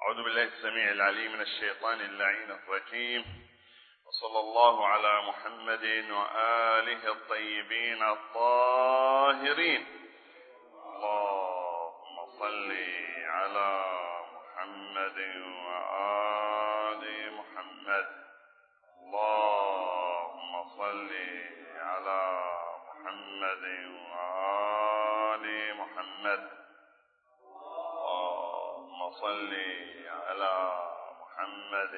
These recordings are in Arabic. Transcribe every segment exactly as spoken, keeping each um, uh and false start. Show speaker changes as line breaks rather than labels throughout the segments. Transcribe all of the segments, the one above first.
أعوذ بالله السميع العليم من الشيطان اللعين الرجيم، وصلى الله على محمد وآله الطيبين الطاهرين. اللهم صل على محمد وآل محمد. اللهم صل على محمد وآل محمد. اللهم صل على محمد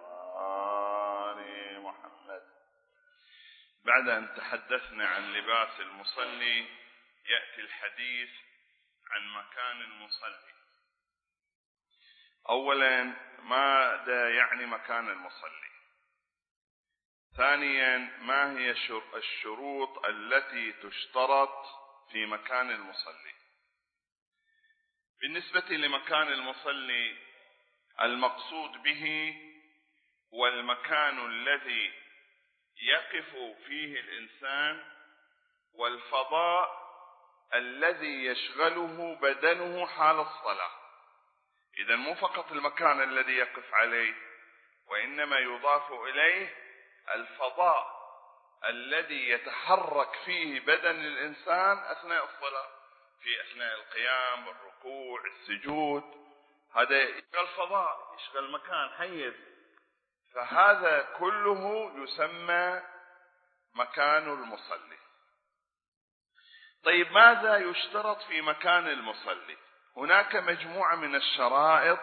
وآل محمد. بعد أن تحدثنا عن لباس المصلي، يأتي الحديث عن مكان المصلي. أولا، ماذا يعني مكان المصلي؟ ثانيا، ما هي الشروط التي تشترط في مكان المصلي؟ بالنسبة لمكان المصلي، المقصود به هو المكان الذي يقف فيه الإنسان والفضاء الذي يشغله بدنه حال الصلاة. إذن مو فقط المكان الذي يقف عليه، وإنما يضاف إليه الفضاء الذي يتحرك فيه بدن الإنسان أثناء الصلاة، في أثناء القيام، الركوع، السجود. هذا يشغل فضاء، يشغل مكان حيز، فهذا كله يسمى مكان المصلي. طيب، ماذا يشترط في مكان المصلي؟ هناك مجموعة من الشرائط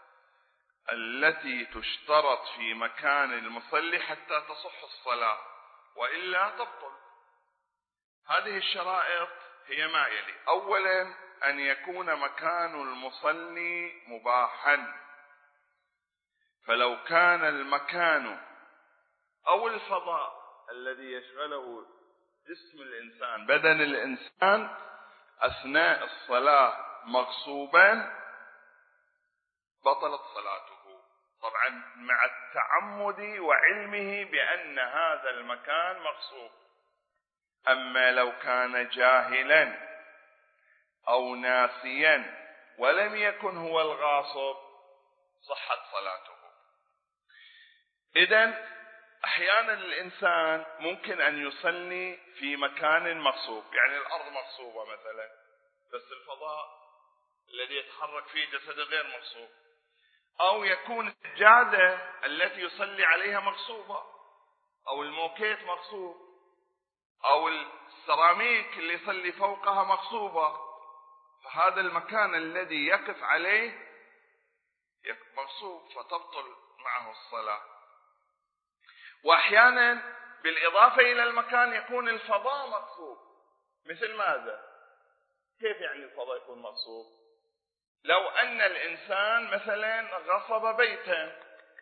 التي تشترط في مكان المصلي حتى تصح الصلاة، وإلا تبطل. هذه الشرائط هي ما يلي. أولا، أن يكون مكان المصلي مباحا، فلو كان المكان أو الفضاء الذي يشغله جسم الإنسان، بدن الإنسان أثناء الصلاة مغصوبا، بطلت صلاته، طبعا مع التعمد وعلمه بأن هذا المكان مغصوب. أما لو كان جاهلا أو ناسيا ولم يكن هو الغاصب، صحت صلاته. إذن أحيانا الإنسان ممكن أن يصلي في مكان مغصوب، يعني الأرض مغصوبة مثلا، بس الفضاء الذي يتحرك فيه جسده غير مغصوب، أو يكون السجادة التي يصلي عليها مغصوبة، أو الموكيت مغصوب، أو السيراميك اللي يصلي فوقها مغصوبة، فهذا المكان الذي يقف عليه مغصوب، فتبطل معه الصلاة. وأحيانا بالإضافة إلى المكان يكون الفضاء مغصوب. مثل ماذا؟ كيف يعني الفضاء يكون مغصوب؟ لو أن الإنسان مثلا غصب بيتا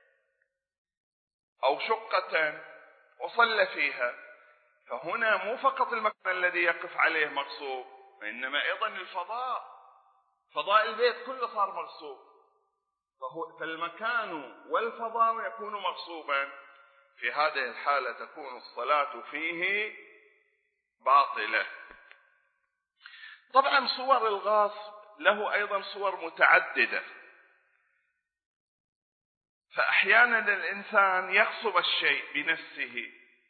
أو شقة وصلى فيها، فهنا مو فقط المكان الذي يقف عليه مغصوب، وإنما أيضا الفضاء، فضاء البيت كله صار مغصوب، فهو فالمكان والفضاء يكون مغصوبا. في هذه الحالة تكون الصلاة فيه باطلة. طبعا صور الغاصب له أيضا صور متعددة، فأحيانا الإنسان يغصب الشيء بنفسه،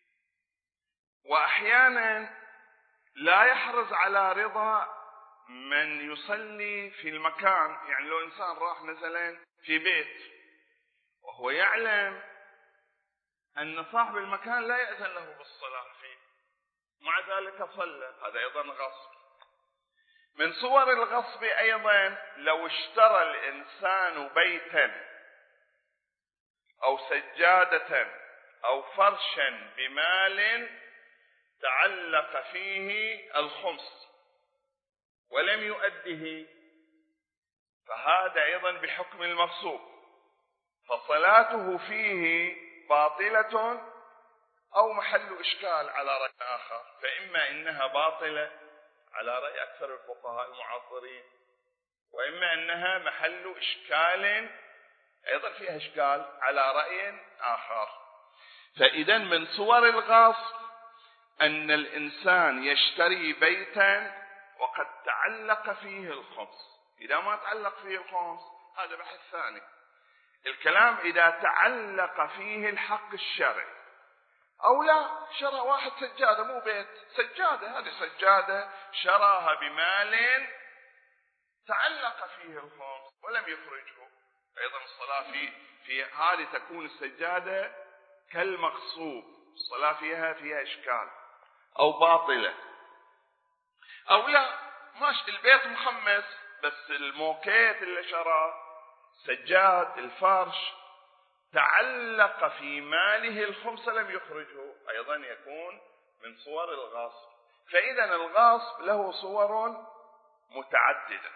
وأحيانا لا يحرص على رضا من يصلي في المكان. يعني لو إنسان راح مثلا في بيت وهو يعلم أن صاحب المكان لا يأذن له بالصلاة فيه، مع ذلك صلى، هذا أيضا غصب. من صور الغصب أيضا لو اشترى الإنسان بيتا أو سجادة أو فرشا بمال تعلق فيه الخمس ولم يؤده، فهذا أيضا بحكم المغصوب، فصلاته فيه باطلة أو محل إشكال على رأي آخر. فإما إنها باطلة على رأي أكثر الفقهاء المعاصرين، وإما أنها محل إشكال أيضا فيها إشكال على رأي آخر. فإذا من صور الغصب أن الإنسان يشتري بيتا وقد تعلق فيه الخمس. إذا ما تعلق فيه الخمس هذا بحث ثاني. الكلام إذا تعلق فيه الحق الشرعي أو لا. شرى واحد سجادة، مو بيت، سجادة، هذه سجادة شراها بمال تعلق فيه الخمس ولم يخرجه، أيضا الصلاة في في هذه تكون السجادة كالمغصوب، الصلاة فيها فيها إشكال أو باطلة. أو لا، ماشي البيت مخمس بس الموكيت اللي شراه سجاد الفرش تعلق في ماله الخمس لم يخرجه، أيضا يكون من صور الغصب. فإذا الغصب له صور متعددة.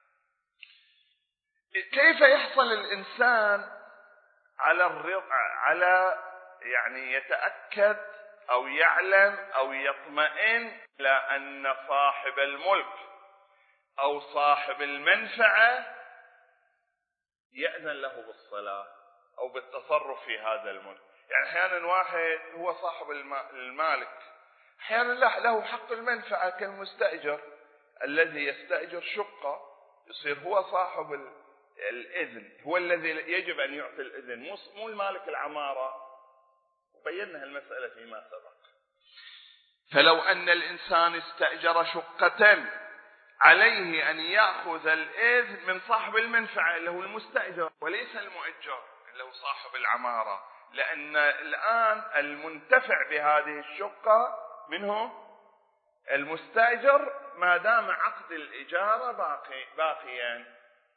كيف يحصل الإنسان على الرضا، على يعني يتأكد أو يعلم أو يطمئن إلى أن صاحب الملك أو صاحب المنفعة يأذن له بالصلاة أو بالتصرف في هذا الملك؟ يعني أحيانا واحد هو صاحب المالك، أحيانا له حق المنفعة كالمستأجر الذي يستأجر شقة، يصير هو صاحب الإذن، هو الذي يجب أن يعطي الإذن، مو المالك العمارة. بينا المسألة فيما سبق. فلو أن الإنسان استأجر شقة عليه أن يأخذ الإذن من صاحب المنفعة اللي هو المستأجر وليس المؤجر اللي هو صاحب العمارة، لأن الآن المنتفع بهذه الشقة منه المستأجر ما دام عقد الإجارة باقي باقيا.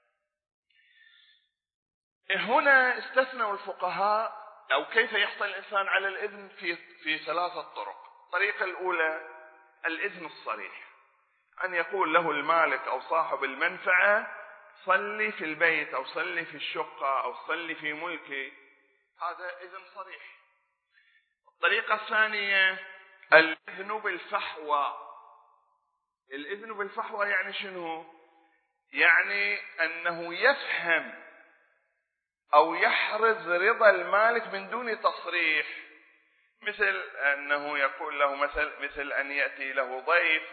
هنا استثنوا الفقهاء أو كيف يحصل الإنسان على الإذن في في ثلاثة طرق. الطريقة الأولى الإذن الصريح، أن يقول له المالك أو صاحب المنفعة صلي في البيت أو صلي في الشقة أو صلي في ملكي، هذا إذن صريح. الطريقة الثانية الإذن بالفحوى. الإذن بالفحوى يعني شنو؟ يعني أنه يفهم أو يحرز رضا المالك من دون تصريح، مثل أنه يقول له مثل مثل أن يأتي له ضيف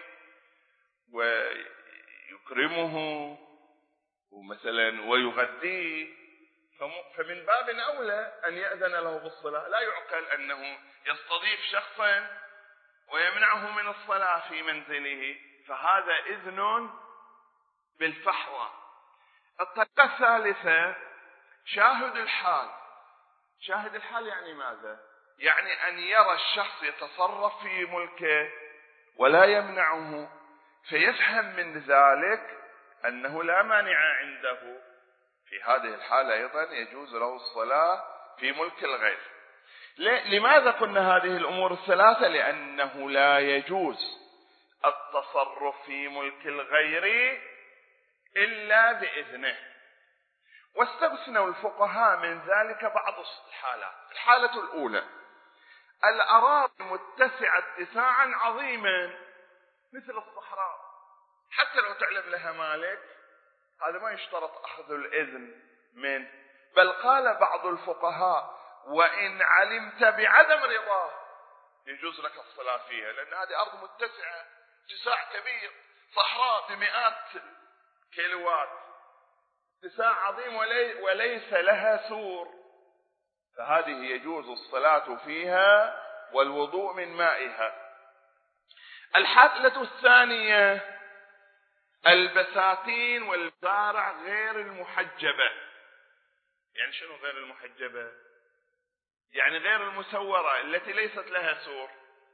ويكرمه ومثلا ويغديه، فمن باب أولى أن يأذن له بالصلاة. لا يعقل أنه يستضيف شخصا ويمنعه من الصلاة في منزله، فهذا إذن بالفحوى. الطريقة الثالثة شاهد الحال. شاهد الحال يعني ماذا؟ يعني أن يرى الشخص يتصرف في ملكه ولا يمنعه، فيفهم من ذلك أنه لا مانع عنده. في هذه الحالة أيضا يجوز له الصلاة في ملك الغير. لماذا قلنا هذه الأمور الثلاثة؟ لأنه لا يجوز التصرف في ملك الغير إلا بإذنه. واستثنوا الفقهاء من ذلك بعض الحالات. الحالة الأولى الأراضي متسعة اتساعا عظيما مثل الصحراء، حتى لو تعلم لها مالك هذا ما يشترط أخذ الإذن منه، بل قال بعض الفقهاء وإن علمت بعدم رضاه يجوز لك الصلاة فيها، لأن هذه أرض متسعة اتساع كبير، صحراء بمئات كيلوات، اتساع عظيم وليس لها سور، فهذه يجوز الصلاة فيها والوضوء من مائها. الحالة الثانية البساتين والزارع غير المحجبة. يعني شنو غير المحجبة؟ يعني غير المسورة التي ليست لها سور،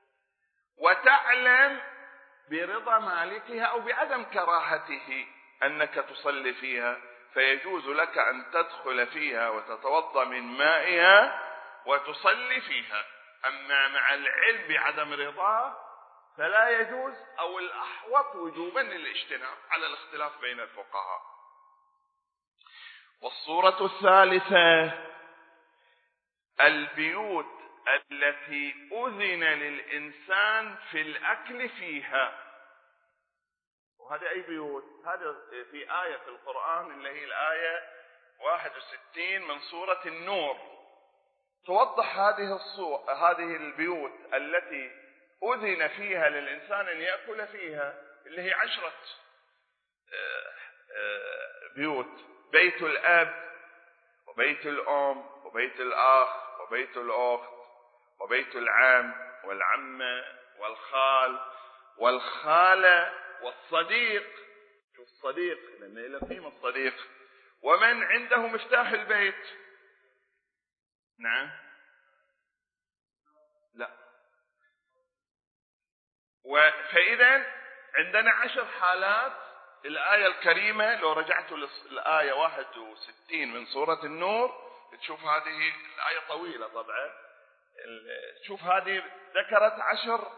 وتعلم برضا مالكها أو بعدم كراهته أنك تصلي فيها، فيجوز لك أن تدخل فيها وتتوضأ من مائها وتصلي فيها. أما مع العلم بعدم رضاه فلا يجوز، أو الأحوط وجوبا للاجتناب على الاختلاف بين الفقهاء. والصورة الثالثة البيوت التي أذن للإنسان في الأكل فيها. وهذه أي بيوت؟ هذا في آية في القرآن اللي هي الآية واحد وستين من سورة النور توضح هذه الصور، هذه البيوت التي أذن فيها للإنسان أن يأكل فيها، اللي هي عشرة بيوت: بيت الأب وبيت الأم وبيت الأخ وبيت الأخت وبيت العم والعمة والخال والخالة والصديق. شوف الصديق لأنه له قيمة الصديق. ومن عنده مفتاح البيت. نعم لا. فإذا عندنا عشر حالات. الآية الكريمة لو رجعت للآية واحد وستين من سورة النور تشوف هذه الآية طويلة طبعا. تشوف هذه ذكرت عشر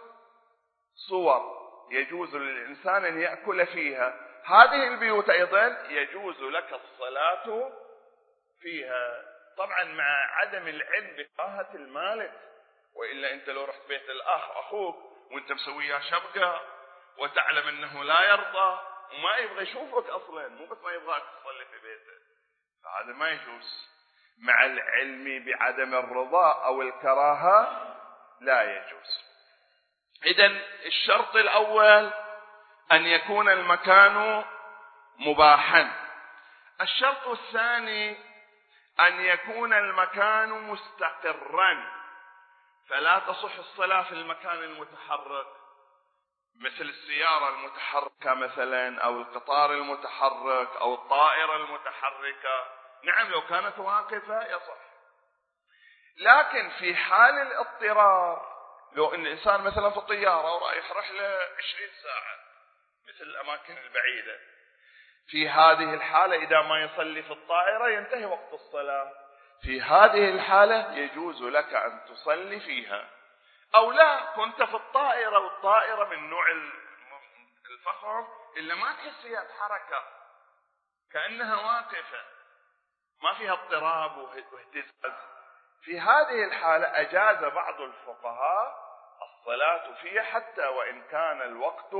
صور يجوز للإنسان أن يأكل فيها. هذه البيوت أيضا يجوز لك الصلاة فيها طبعا مع عدم العلم بكراهة المالك. وإلا أنت لو رحت بيت الأخ أخوك وأنت مسويها شبكة وتعلم أنه لا يرضى وما يبغى يشوفك أصلا، مو بس ما يبغاك تصلي في بيته، فهذا ما يجوز. مع العلم بعدم الرضا أو الكراهة لا يجوز. إذن الشرط الأول أن يكون المكان مباحا. الشرط الثاني أن يكون المكان مستقرا، فلا تصح الصلاة في المكان المتحرك مثل السيارة المتحركة مثلا أو القطار المتحرك أو الطائرة المتحركة. نعم لو كانت واقفة يصح، لكن في حال الاضطرار لو ان الانسان مثلا في الطيارة ورايح رحلة عشرين ساعة مثل الاماكن البعيدة، في هذه الحالة اذا ما يصلي في الطائرة ينتهي وقت الصلاة. في هذه الحالة يجوز لك ان تصلي فيها. او لا كنت في الطائرة والطائرة من نوع الفخم اللي ما تحس فيها حركة كأنها واقفة ما فيها اضطراب واهتزاز، في هذه الحالة أجاز بعض الفقهاء الصلاة فيها حتى وإن كان الوقت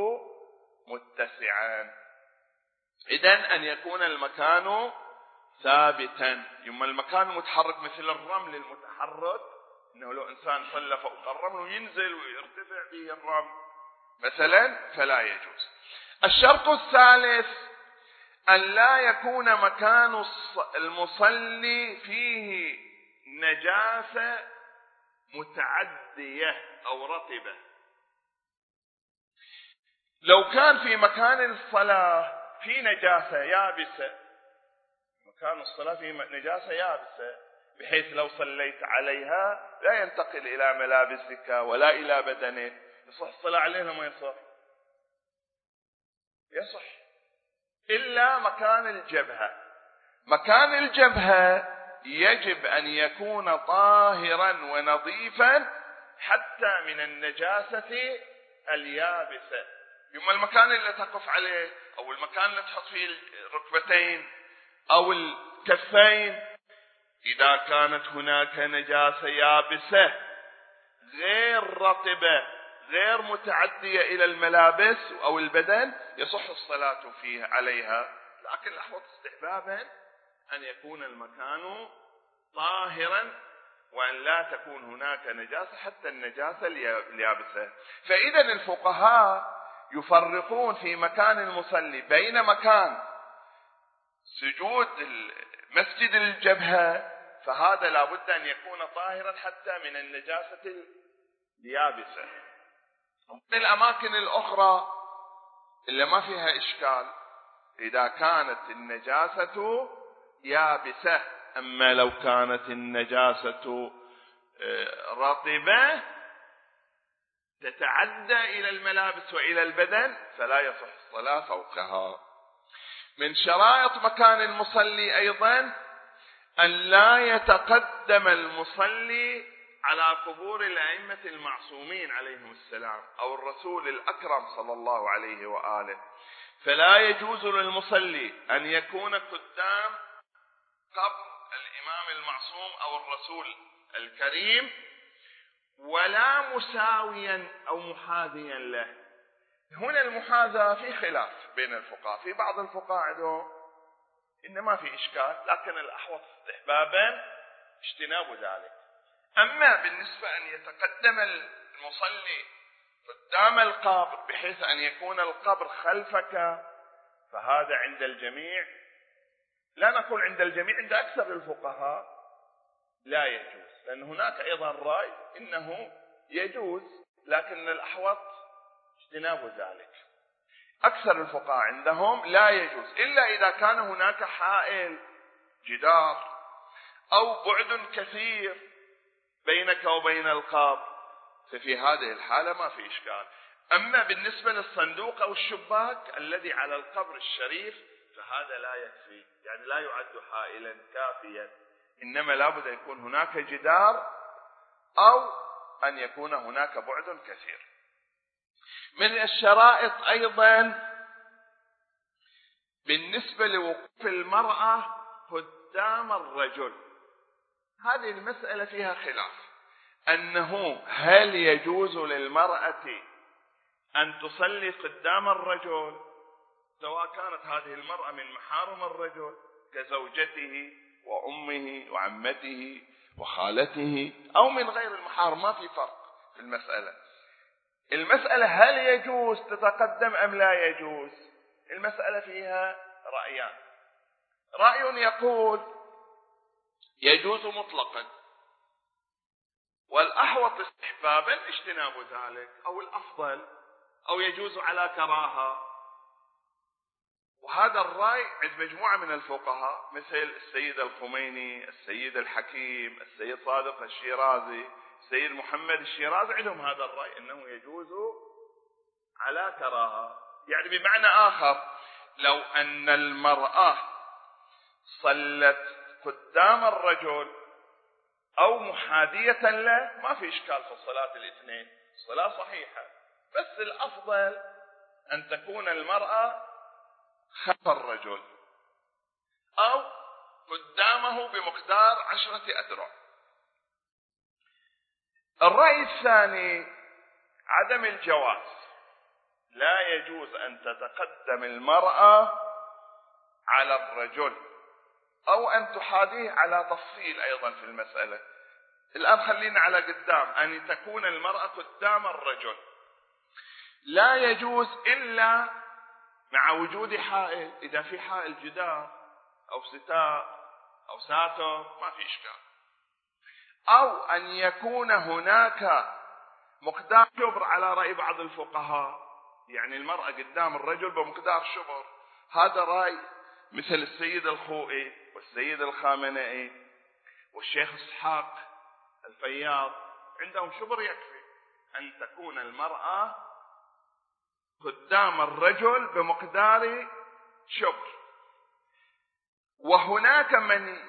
متسعا. إذن أن يكون المكان ثابتا. يما المكان متحرك مثل الرمل المتحرك، إنه لو إنسان صلى فوق الرمل وينزل ويرتفع به الرمل مثلا فلا يجوز. الشرط الثالث أن لا يكون مكان المصلي فيه نجاسة متعدية أو رطبة. لو كان في مكان الصلاة في نجاسة يابسة، مكان الصلاة في نجاسة يابسة بحيث لو صليت عليها لا ينتقل إلى ملابسك ولا إلى بدنك، يصح الصلاة عليها ما يصح؟ يصح، إلا مكان الجبهة. مكان الجبهة يجب أن يكون طاهرا ونظيفا حتى من النجاسة اليابسة. يما المكان اللي تقف عليه أو المكان اللي تحط فيه الركبتين أو الكفين إذا كانت هناك نجاسة يابسة غير رطبة غير متعدية إلى الملابس أو البدن يصح الصلاة فيها عليها، لكن الأحوط استحبابا أن يكون المكان طاهرا وأن لا تكون هناك نجاسة حتى النجاسة اليابسة. فإذا الفقهاء يفرقون في مكان المصلي بين مكان سجود مسجد الجبهة، فهذا لابد أن يكون طاهرا حتى من النجاسة اليابسة. الأماكن الأخرى اللي ما فيها إشكال إذا كانت النجاسة يابسة. أما لو كانت النجاسة رطبة تتعدى إلى الملابس وإلى البدن فلا يصح الصلاة فوقها. من شرائط مكان المصلي أيضا أن لا يتقدم المصلي على قبور الأئمة المعصومين عليهم السلام أو الرسول الأكرم صلى الله عليه وآله. فلا يجوز للمصلي أن يكون قدام قبر الإمام المعصوم أو الرسول الكريم ولا مساويا أو محاذيا له. هنا المحاذاة في خلاف بين الفقهاء، في بعض الفقهاء عندهم إن ما في إشكال لكن الأحوط استحبابا اجتناب ذلك. أما بالنسبة أن يتقدم المصلي قدام القبر بحيث أن يكون القبر خلفك فهذا عند الجميع لا نقول عند الجميع، عند أكثر الفقهاء لا يجوز، لأن هناك أيضا رأي إنه يجوز، لكن الأحوط اجتناب ذلك. أكثر الفقهاء عندهم لا يجوز إلا إذا كان هناك حائل، جدار، أو بعد كثير بينك وبين القبر، ففي هذه الحالة ما في إشكال. أما بالنسبة للصندوق أو الشباك الذي على القبر الشريف فهذا لا يكفي، يعني لا يعد حائلا كافيا، إنما لابد أن يكون هناك جدار أو أن يكون هناك بعد كثير. من الشرائط أيضا بالنسبة لوقوف المرأة قدام الرجل، هذه المسألة فيها خلاف، أنه هل يجوز للمرأة أن تصلي قدام الرجل، سواء كانت هذه المرأة من محارم الرجل كزوجته وأمه وعمته وخالته، أو من غير المحارم، ما في فرق في المسألة. المسألة هل يجوز تتقدم أم لا يجوز؟ المسألة فيها رأيان. رأي يقول يجوز مطلقا، والأحوط استحبابا اجتناب ذلك، أو الأفضل، أو يجوز على كراهة. وهذا الرأي عند مجموعة من الفقهاء مثل السيد الخميني، السيد الحكيم، السيد صادق الشيرازي، السيد محمد الشيرازي، عندهم هذا الرأي أنه يجوز على كراهة. يعني بمعنى آخر، لو أن المرأة صلت قدام الرجل أو محاذية له ما في إشكال في الصلاة الاثنين، الصلاة صحيحة، بس الأفضل أن تكون المرأة خلف الرجل أو قدامه بمقدار عشرة أذرع. الرأي الثاني عدم الجواز، لا يجوز أن تتقدم المرأة على الرجل أو أن تحاذيه، على تفصيل أيضا في المسألة. الآن خلينا على قدام، أن تكون المرأة قدام الرجل، لا يجوز إلا مع وجود حائل. إذا في حائل جدار أو ستار أو ساتر ما في إشكال، أو أن يكون هناك مقدار شبر على رأي بعض الفقهاء، يعني المرأة قدام الرجل بمقدار شبر. هذا رأي مثل السيد الخوئي والسيد الخامنئي والشيخ إسحاق الفياض، عندهم شبر يكفي أن تكون المرأة قدام الرجل بمقدار شبر. وهناك من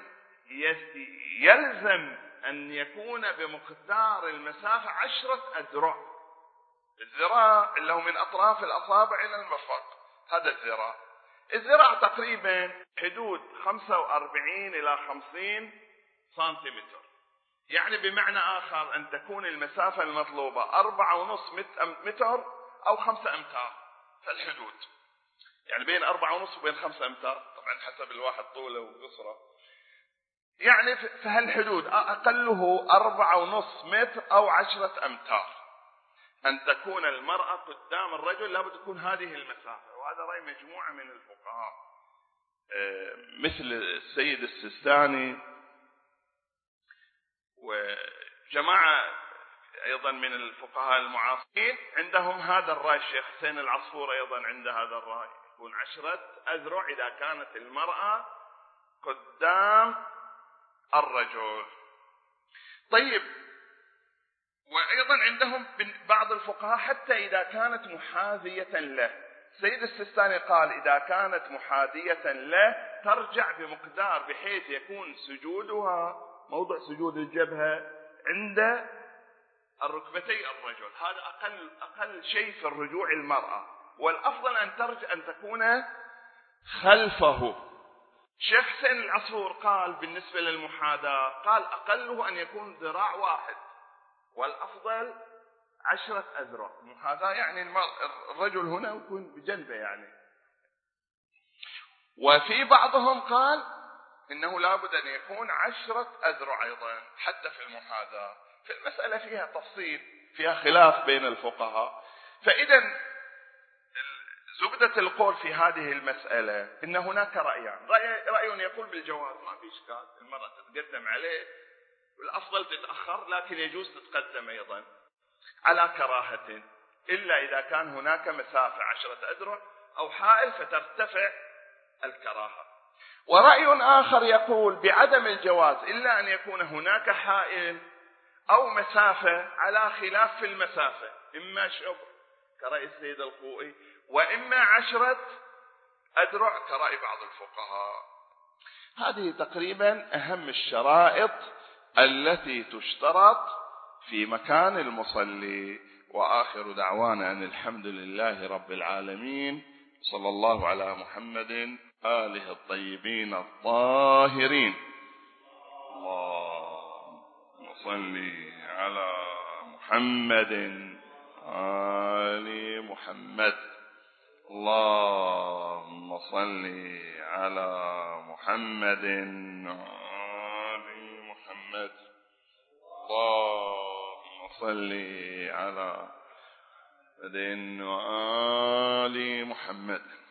يلزم أن يكون بمقدار المسافة عشرة أذرع. الذراع اللي هو من أطراف الأصابع إلى المرفق، هذا الذراع. الذراع تقريبا حدود خمسة وأربعين إلى خمسين سنتيمتر، يعني بمعنى آخر أن تكون المسافة المطلوبة أربعة ونص متر أو خمسة أمتار في الحدود، يعني بين أربعة ونص وبين خمسة أمتار، طبعا حسب الواحد طوله وقصره، يعني في هالحدود أقله أربعة ونص متر أو عشرة أمتار. أن تكون المرأة قدام الرجل لابد تكون هذه المسافة، وهذا رأي مجموعة من الفقهاء مثل السيد السيستاني وجماعة أيضا من الفقهاء المعاصرين، عندهم هذا الرأي. الشيخ حسين العصفور أيضا عنده هذا الرأي، يكون عشرة أذرع إذا كانت المرأة قدام الرجل. طيب، وأيضا عندهم بعض الفقهاء حتى إذا كانت محاذية له. سيد السيستاني قال إذا كانت محاذية له ترجع بمقدار بحيث يكون سجودها، موضع سجود الجبهة عند الركبتي الرجل، هذا أقل أقل شيء في الرجوع المرأة، والأفضل أن ترجع أن تكون خلفه. شيخ حسين العصفور قال بالنسبة للمحاذاة، قال أقله أن يكون ذراع واحد، والأفضل عشرة أذرع. المحاذاة يعني الرجل هنا يكون بجنبه يعني. وفي بعضهم قال إنه لابد أن يكون عشرة أذرع أيضا حتى في المحاذاة. في المسألة فيها تفصيل، فيها خلاف بين الفقهاء. فإذا زبدة القول في هذه المسألة إن هناك رأيان، رأي, رأي يقول بالجواز ما في إشكال، المرأة تتقدم عليه والأفضل تتأخر لكن يجوز تتقدم أيضا على كراهة، إلا إذا كان هناك مسافة عشرة أذرع أو حائل فترتفع الكراهة. ورأي آخر يقول بعدم الجواز إلا أن يكون هناك حائل أو مسافة على خلاف في المسافة، إما شبر كرأي السيد الخوئي وإما عشرة أذرع كرأي بعض الفقهاء. هذه تقريبا أهم الشرائط التي تشترط في مكان المصلي. وآخر دعوانا أن الحمد لله رب العالمين، صلى الله على محمد آله الطيبين الطاهرين. اللهم صل على محمد آل محمد. اللهم صل على محمد آل محمد. اللهم صل على محمد وآل محمد.